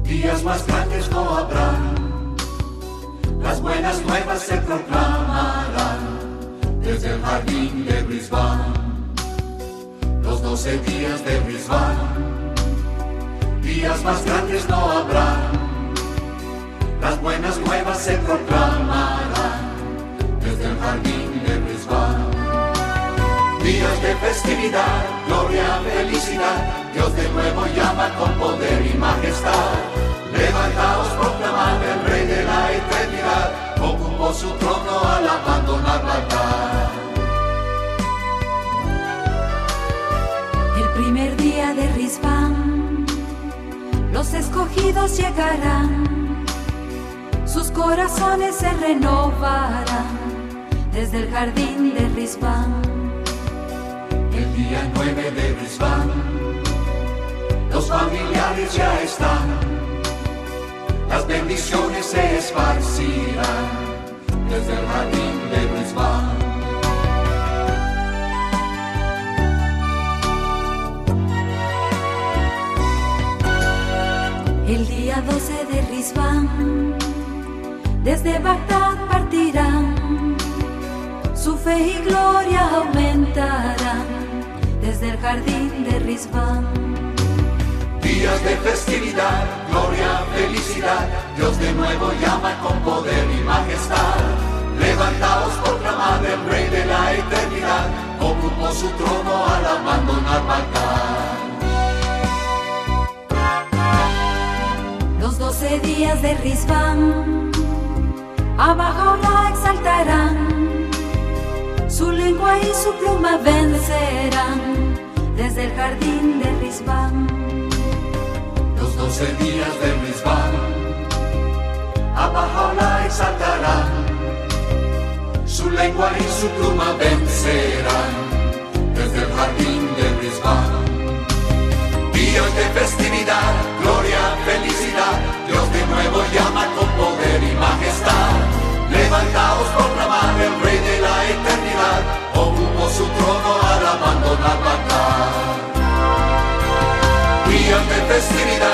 días más grandes no habrá, las buenas nuevas se proclamarán desde el jardín de Brisbane. Los 12 días de Brisbane, días más grandes no habrá, las buenas nuevas se proclamarán desde el jardín de Brisbane. Días de festividad, gloria, felicidad, Dios de nuevo llama con poder y majestad. Levantaos, proclamad, el Rey de la eternidad ocupó su trono al abandonar la altar. El primer día de Brisbane, los escogidos llegarán, sus corazones se renovarán desde el jardín de Brisbane. El día 9 de Brisbane, los familiares ya están, las bendiciones se esparcirán desde el jardín de Brisbane. El día 12 de Brisbane, desde Bagdad partirán, su fe y gloria aumentarán desde el jardín de Brisbane. Días de festividad, gloria, felicidad, Dios de nuevo llama con poder y majestad. Levantaos, proclamad, el Rey de la eternidad ocupó su trono al abandonar Bagdad. Los 12 días de Brisbane abajo la exaltarán, su lengua y su pluma vencerán desde el jardín de Brisbane. Los 12 días de Brisbane abajo la exaltarán, su lengua y su pluma vencerán desde el jardín de Brisbane. Días de festividad, gloria, felicidad, Dios de nuevo llama con poder y majestad. Levantaos, proclamad, el Rey de la eternidad ocupó su trono al abandonar Bagdad. Días de festividad,